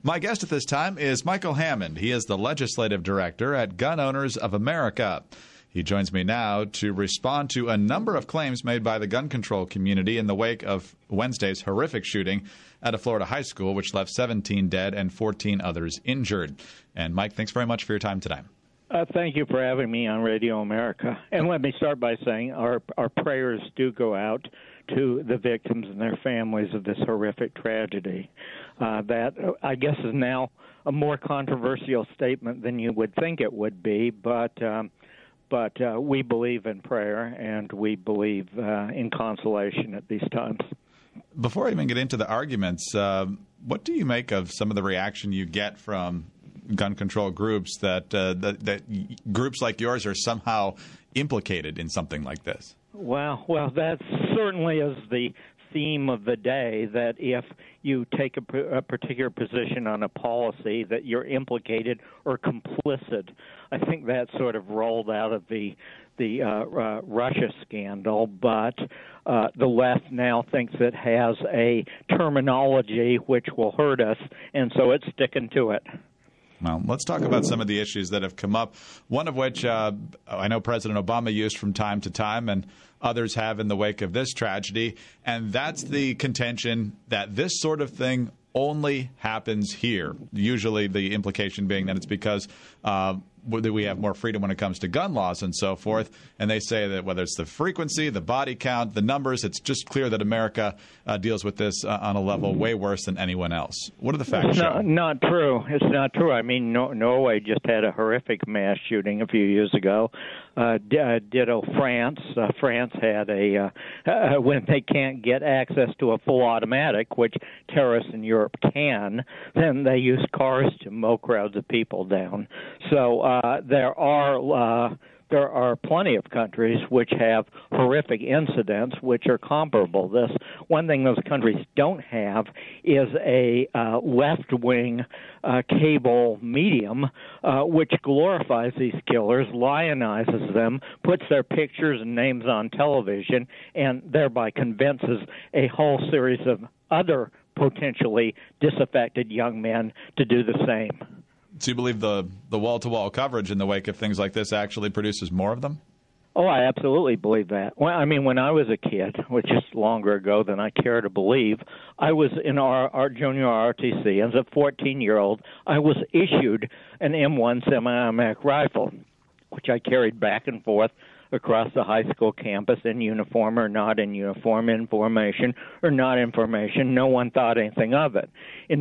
My guest at this time is Michael Hammond. He is the legislative director at Gun Owners of America. He joins me now to respond to a number of claims made by the gun control community in the wake of Wednesday's horrific shooting at a Florida high school, which left 17 dead and 14 others injured. And, Mike, thanks very much for your time today. Thank you for having me on Radio America. And let me start by saying our prayers do go out to the victims and their families of this horrific tragedy. That, I guess, is now a more controversial statement than you would think it would be, but we believe in prayer and we believe in consolation at these times. Before I even get into the arguments, what do you make of some of the reaction you get from gun control groups that groups like yours are somehow implicated in something like this? Well, that certainly is the theme of the day, that if you take a particular position on a policy that you're implicated or complicit. I think that sort of rolled out of the Russia scandal, but the left now thinks it has a terminology which will hurt us, and so it's sticking to it. Well, let's talk about some of the issues that have come up, one of which I know President Obama used from time to time and others have in the wake of this tragedy, and that's the contention that this sort of thing only happens here, usually the implication being that it's because we have more freedom when it comes to gun laws and so forth. And they say that whether it's the frequency, the body count, the numbers, it's just clear that America deals with this on a level way worse than anyone else. What do the facts show? Not true. It's not true. I mean, Norway just had a horrific mass shooting a few years ago. Ditto France. France had when they can't get access to a full automatic, which terrorists in Europe can, then they use cars to mow crowds of people down. So there are plenty of countries which have horrific incidents which are comparable. This one thing those countries don't have is a left-wing cable medium which glorifies these killers, lionizes them, puts their pictures and names on television, and thereby convinces a whole series of other potentially disaffected young men to do the same. Do you believe the wall-to-wall coverage in the wake of things like this actually produces more of them? Oh, I absolutely believe that. Well, I mean, when I was a kid, which is longer ago than I care to believe, I was in our junior ROTC. As a 14-year-old, I was issued an M1 semi-automatic rifle, which I carried back and forth across the high school campus in uniform or not in uniform, in formation or not in formation. No one thought anything of it. In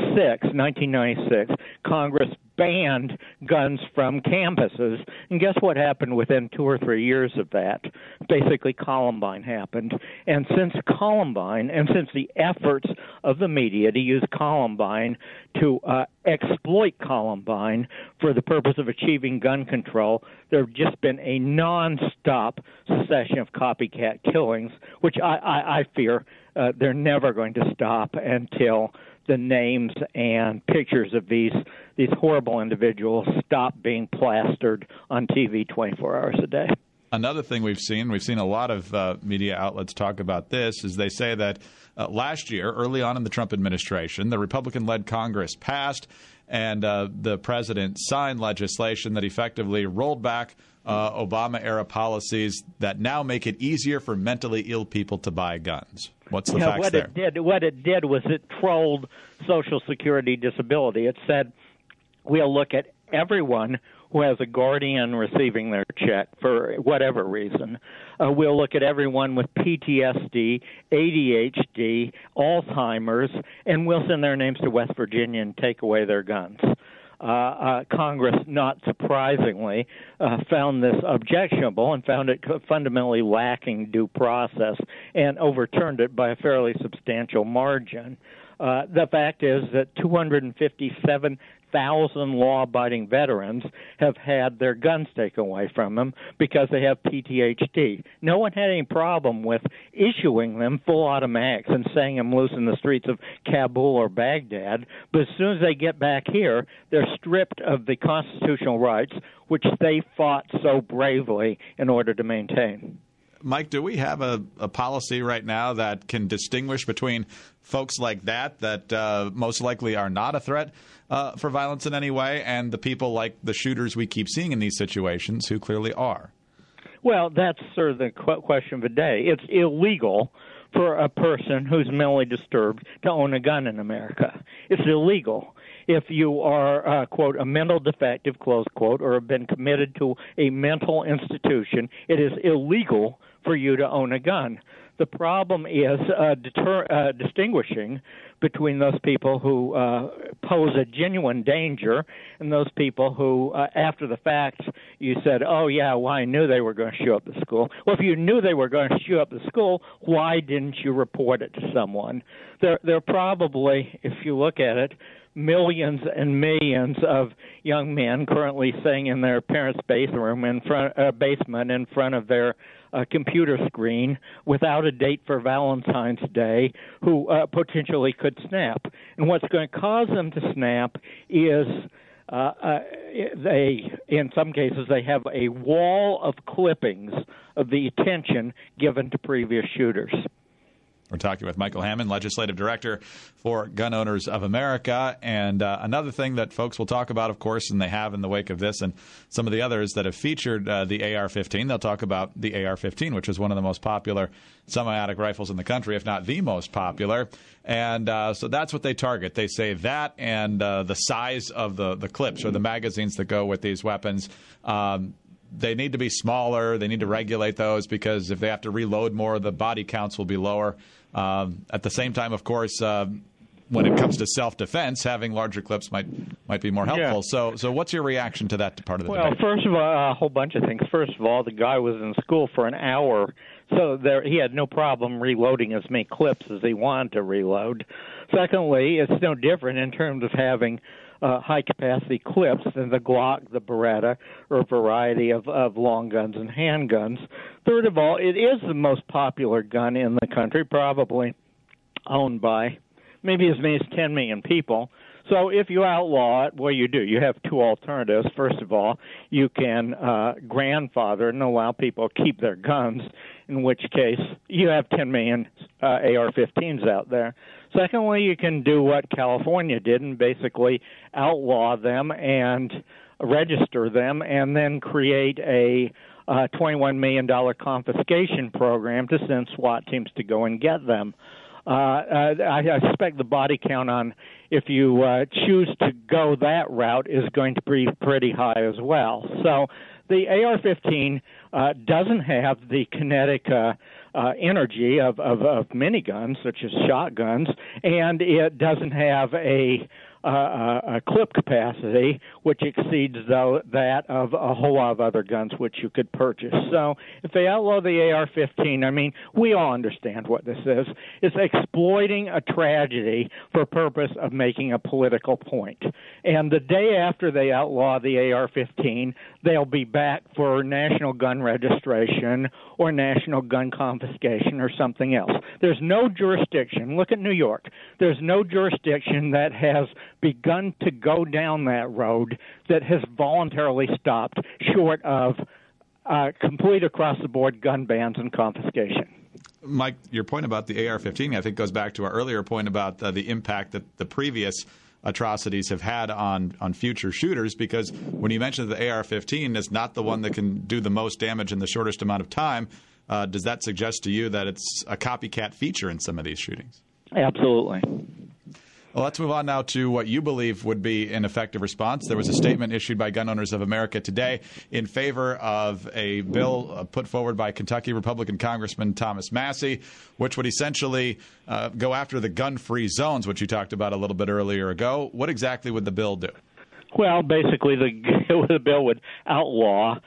1996, Congress banned guns from campuses. And guess what happened within 2 or 3 years of that? Basically, Columbine happened. And since Columbine, and since the efforts of the media to use Columbine to exploit Columbine for the purpose of achieving gun control, there have just been a nonstop succession of copycat killings, which I fear they're never going to stop until the names and pictures of these horrible individuals stop being plastered on TV 24 hours a day. Another thing we've seen a lot of media outlets talk about this, is they say that last year, early on in the Trump administration, the Republican-led Congress passed and the president signed legislation that effectively rolled back Obama-era policies that now make it easier for mentally ill people to buy guns. What's the facts there? What it did was it trolled Social Security disability. It said, we'll look at everyone who has a guardian receiving their check for whatever reason. We'll look at everyone with PTSD, ADHD, Alzheimer's, and we'll send their names to West Virginia and take away their guns. Congress, not surprisingly, found this objectionable and found it fundamentally lacking due process and overturned it by a fairly substantial margin. The fact is that 257,000 law-abiding veterans have had their guns taken away from them because they have PTSD. No one had any problem with issuing them full automatics and setting them loose in the streets of Kabul or Baghdad, but as soon as they get back here, they're stripped of the constitutional rights which they fought so bravely in order to maintain. Mike, do we have a policy right now that can distinguish between folks like that most likely are not a threat for violence in any way, and the people like the shooters we keep seeing in these situations who clearly are? Well, that's sort of the question of the day. It's illegal for a person who's mentally disturbed to own a gun in America. It's illegal. If you are, quote, a mental defective, close quote, or have been committed to a mental institution, it is illegal for you to own a gun. The problem is distinguishing between those people who pose a genuine danger and those people who, after the fact, you said, oh, yeah, well, I knew they were going to show up at school. Well, if you knew they were going to show up at school, why didn't you report it to someone? There are probably, if you look at it, millions and millions of young men currently sitting in their parents' basement in front of their computer screen without a date for Valentine's Day who potentially could snap. And what's going to cause them to snap is in some cases, they have a wall of clippings of the attention given to previous shooters. We're talking with Michael Hammond, Legislative Director for Gun Owners of America. And another thing that folks will talk about, of course, and they have in the wake of this and some of the others that have featured the AR-15, they'll talk about the AR-15, which is one of the most popular semi-automatic rifles in the country, if not the most popular. And so that's what they target. They say that and the size of the clips or the magazines that go with these weapons. They need to be smaller. They need to regulate those because if they have to reload more, the body counts will be lower. At the same time, of course, when it comes to self-defense, having larger clips might be more helpful. Yeah. So what's your reaction to that part of the debate? Well, first of all, a whole bunch of things. First of all, the guy was in school for an hour, so he had no problem reloading as many clips as he wanted to reload. Secondly, it's no different in terms of having high-capacity clips than the Glock, the Beretta, or a variety of long guns and handguns. Third of all, it is the most popular gun in the country, probably owned by maybe as many as 10 million people. So if you outlaw it, what do? You have two alternatives. First of all, you can grandfather and allow people to keep their guns, in which case you have 10 million AR-15s out there. Secondly, you can do what California did and basically outlaw them and register them and then create a $21 million confiscation program to send SWAT teams to go and get them. I suspect the body count on if you choose to go that route is going to be pretty high as well. So the AR-15 doesn't have the kinetic energy of miniguns, such as shotguns, and it doesn't have a clip capacity which exceeds that of a whole lot of other guns which you could purchase. So if they outlaw the AR-15, I mean, we all understand what this is. It's exploiting a tragedy for purpose of making a political point. And the day after they outlaw the AR-15, they'll be back for national gun registration or national gun confiscation or something else. There's no jurisdiction. Look at New York. There's no jurisdiction that has begun to go down that road that has voluntarily stopped short of complete across-the-board gun bans and confiscation. Mike, your point about the AR-15, I think, goes back to our earlier point about the impact that the previous atrocities have had on future shooters, because when you mentioned the AR-15 is not the one that can do the most damage in the shortest amount of time, does that suggest to you that it's a copycat feature in some of these shootings? Absolutely. Well, let's move on now to what you believe would be an effective response. There was a statement issued by Gun Owners of America today in favor of a bill put forward by Kentucky Republican Congressman Thomas Massie, which would essentially go after the gun-free zones, which you talked about a little bit earlier ago. What exactly would the bill do? Well, basically, the bill would outlaw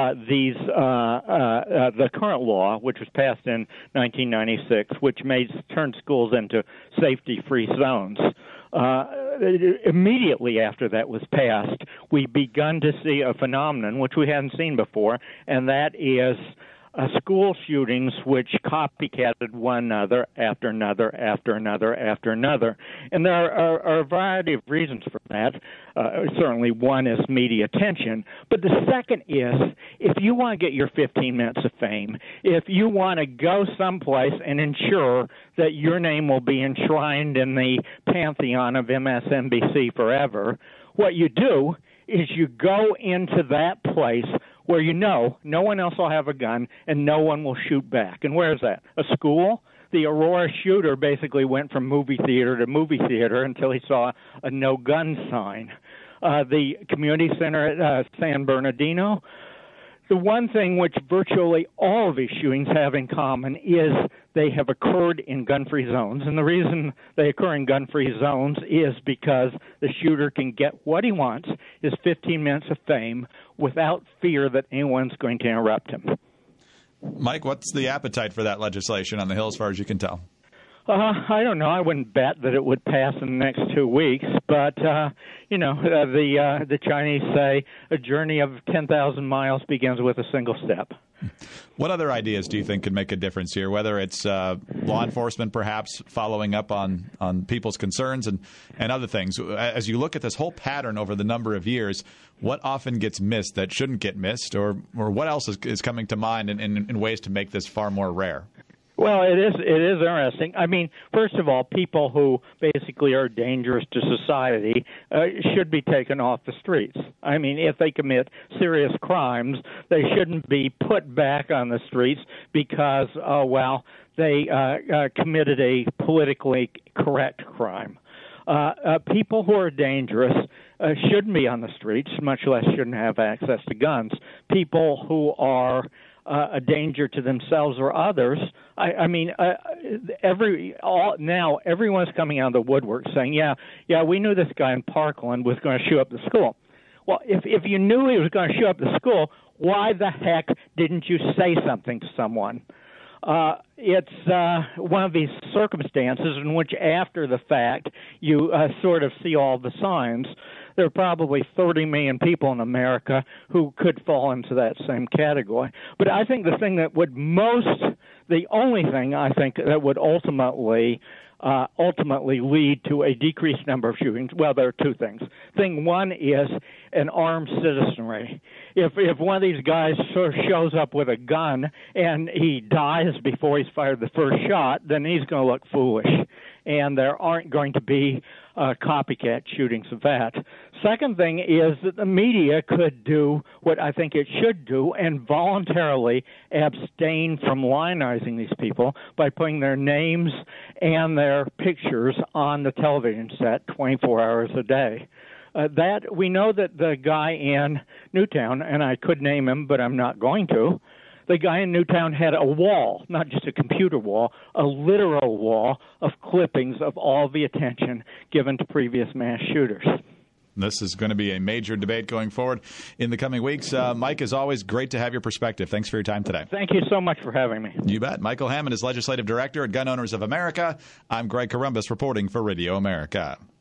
the current law, which was passed in 1996, which turned schools into safety-free zones. Immediately after that was passed, we begun to see a phenomenon which we hadn't seen before, and that is school shootings which copycatted one another after another after another after another. And there are a variety of reasons for that. Certainly one is media attention. But the second is, if you want to get your 15 minutes of fame, if you want to go someplace and ensure that your name will be enshrined in the pantheon of MSNBC forever, what you do is you go into that place where you know no one else will have a gun and no one will shoot back. And where is that? A school? The Aurora shooter basically went from movie theater to movie theater until he saw a no-gun sign. The community center at San Bernardino, the one thing which virtually all of these shootings have in common is they have occurred in gun-free zones. And the reason they occur in gun-free zones is because the shooter can get what he wants, his 15 minutes of fame, without fear that anyone's going to interrupt him. Mike, what's the appetite for that legislation on the Hill as far as you can tell? I don't know. I wouldn't bet that it would pass in the next 2 weeks, but the Chinese say a journey of 10,000 miles begins with a single step. What other ideas do you think could make a difference here, whether it's law enforcement perhaps following up on people's concerns and other things? As you look at this whole pattern over the number of years, what often gets missed that shouldn't get missed, or what else is coming to mind in ways to make this far more rare? Well, it is interesting. I mean, first of all, people who basically are dangerous to society should be taken off the streets. I mean, if they commit serious crimes, they shouldn't be put back on the streets because, they committed a politically correct crime. People who are dangerous shouldn't be on the streets, much less shouldn't have access to guns. People who are a danger to themselves or others. Now everyone's coming out of the woodwork saying, yeah, we knew this guy in Parkland was going to shoot up the school. Well, if you knew he was going to shoot up the school, why the heck didn't you say something to someone? It's one of these circumstances in which after the fact you sort of see all the signs. There are probably 30 million people in America who could fall into that same category. But I think the only thing I think that would ultimately lead to a decreased number of shootings, well, there are two things. Thing one is an armed citizenry. If one of these guys sort of shows up with a gun and he dies before he's fired the first shot, then he's going to look foolish. And there aren't going to be copycat shootings of that. Second thing is that the media could do what I think it should do and voluntarily abstain from lionizing these people by putting their names and their pictures on the television set 24 hours a day. That we know that the guy in Newtown, and I could name him, but I'm not going to, the guy in Newtown had a wall, not just a computer wall, a literal wall of clippings of all the attention given to previous mass shooters. This is going to be a major debate going forward in the coming weeks. Mike, as always, great to have your perspective. Thanks for your time today. Thank you so much for having me. You bet. Michael Hammond is Legislative Director at Gun Owners of America. I'm Greg Corombos reporting for Radio America.